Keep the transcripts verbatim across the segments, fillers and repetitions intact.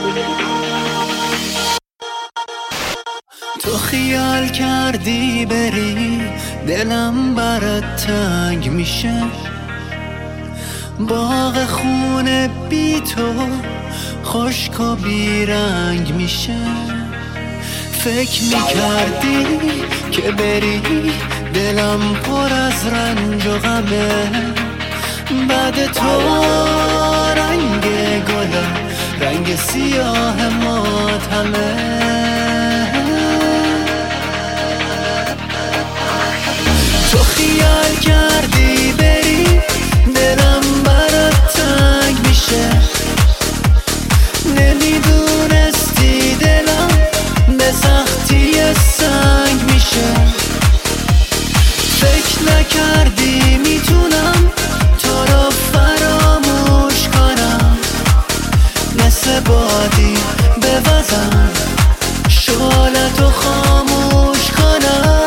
تو خیال کردی بری دلم برات تنگ میشه، باغ خونه بی تو خشک و بیرنگ میشه. فکر میکردی که بری دلم پر از رنج و غمه، بعد تو رنگ گلم رنگ سیاه ماتمه. تو خیال کردی بری دلم برات تنگ میشه، نمیدونستی دلم به سختی سنگ میشه. فکر نکردی میتونم تو رو فراموش کنم، مثل بادی بوزم شعلتو خاموش کنم.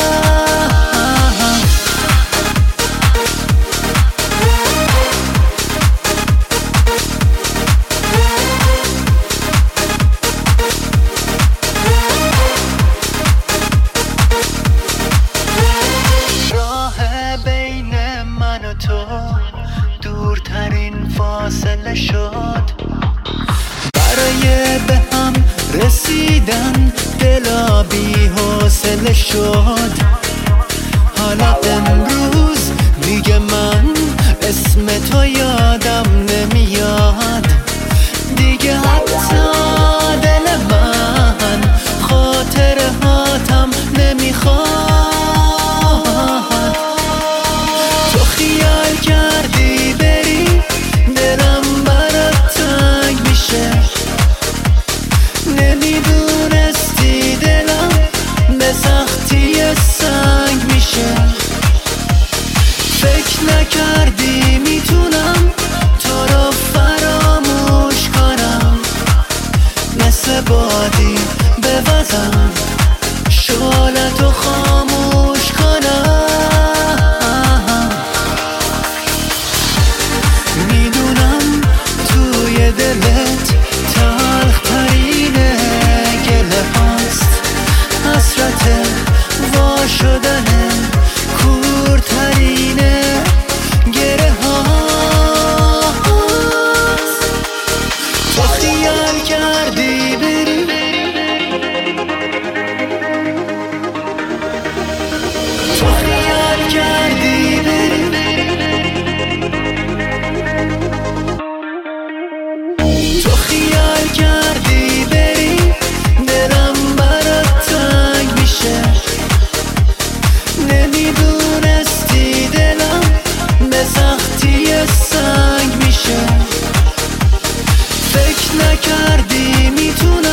دورترین فاصله شد برای به هم رسیدن، دلا بی حوصله شد. حالا امروز دیگه من اسم تو یادم نمیاد، دیگه حتی دل من خاطره هاتم نمیخواد. تو خیال کردی بری دلم برات تنگ میشه، نمیدونستی دلم به سختی سنگ میشه. فکر نکردی میتونم تو رو فراموش کنم، مثل بادی بوزم شعلتو خاموش کنم. میدونم توی دلت تلخ ترین گله هاست، حسرت وا شدن کورترین گره هاست. تو خیال کردی بری تو خیال کردی بری تو خیال کردی بری دلم برات تنگ میشه، نمیدونستی دلم به سختی سنگ میشه. فکر نکردی میتونم